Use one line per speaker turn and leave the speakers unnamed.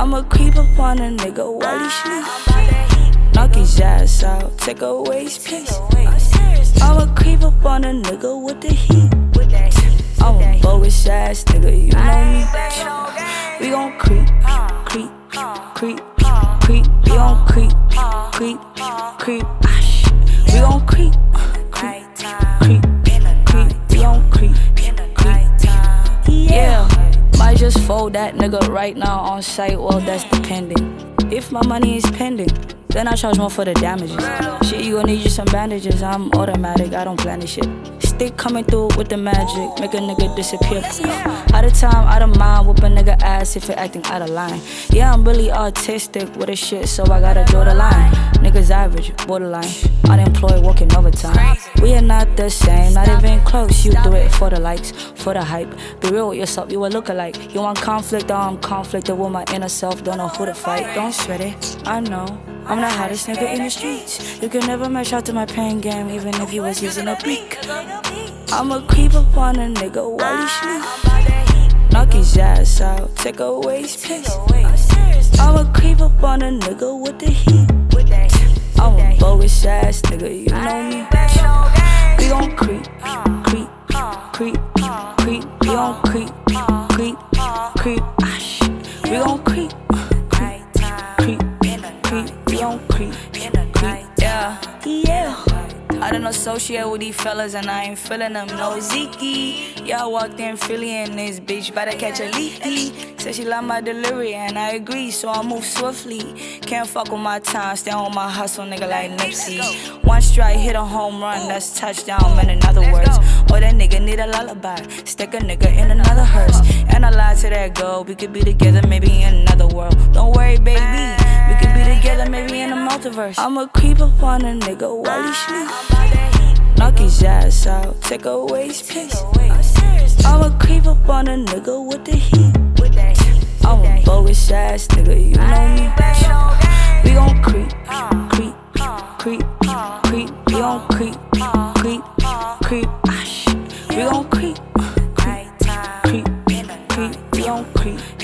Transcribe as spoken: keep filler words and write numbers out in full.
I'ma creep up on a nigga while he sleep. Knock his ass out, take away his piece. I'ma creep up on a nigga with the heat. I'm a bogus ass nigga, you know me. We gon' creep, creep, creep, creep. We gon' creep, creep, creep. We gon' creep, creep, creep, creep. We gon' creep, creep. Yeah, might just fold that nigga right now on site. Well, that's depending. If my money is pending, then I charge more for the damages. Shit, you gon' need you some bandages. I'm automatic, I don't plan this shit. Stick coming through with the magic, make a nigga disappear. Out of time, out of mind, whoop a nigga ass if you're acting out of line. Yeah, I'm really artistic with this shit, so I gotta draw the line. Niggas average, borderline, unemployed, working overtime. We are not the same, not even close. You do it for the likes, for the hype. Be real with yourself, you a lookalike. You want conflict, I'm conflicted with my inner self. Don't know who to fight, don't sweat it, I know. I'm the hottest nigga in the streets. You can never match out to my pain game, even if you was using a peak. I'ma creep up on a nigga while he sleep. Knock his ass out, take away his piece. I'ma creep up on a nigga with the heat. I'm a bogus ass nigga, you know me. We gon' creep, creep, creep, creep. We gon' creep, creep, creep. We gon' creep, creep, creep, creep. We gon' creep, creep. Yeah, yeah. I don't associate with these fellas and I ain't feeling them, no Zeke. Yeah, I walked in Philly and this bitch better catch a leaky. Said she love my delivery and I agree, so I move swiftly. Can't fuck with my time, stay on my hustle, nigga like Nipsey. One strike, hit a home run, that's touchdown, man, in other words. Or that nigga need a lullaby, stick a nigga in another hearse. And I lied to that girl, we could be together maybe in another world. Don't worry, baby, we could be together maybe in the multiverse. I'ma creep up on a nigga while he sleep. Knock his ass out, take away his piece. I'ma creep up on a nigga with the heat. I'm a bogus ass nigga, you know me. We gon' creep, creep, creep, creep. We gon' creep, creep, creep. We gon' creep, creep, creep, creep. We gon' creep.